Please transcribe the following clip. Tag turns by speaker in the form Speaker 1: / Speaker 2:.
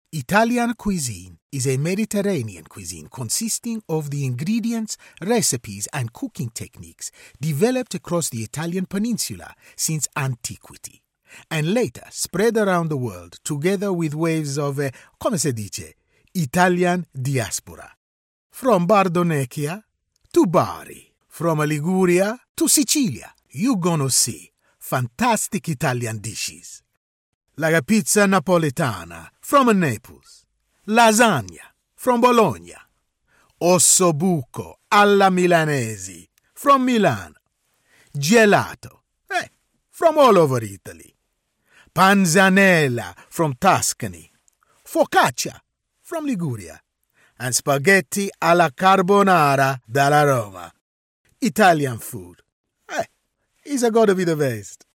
Speaker 1: Italian cuisine is a Mediterranean cuisine consisting of the ingredients, recipes, and cooking techniques developed across the Italian peninsula since antiquity, and later spread around the world together with waves of, come si dice, Italian diaspora. From Bardonecchia to Bari, from Liguria to Sicilia, you're gonna see fantastic Italian dishes. Like a pizza napoletana from Naples, lasagna from Bologna, ossobuco alla milanese from Milan, gelato from all over Italy, panzanella from Tuscany, focaccia from Liguria, and spaghetti alla carbonara dalla Roma. Italian food is a gotta be the best.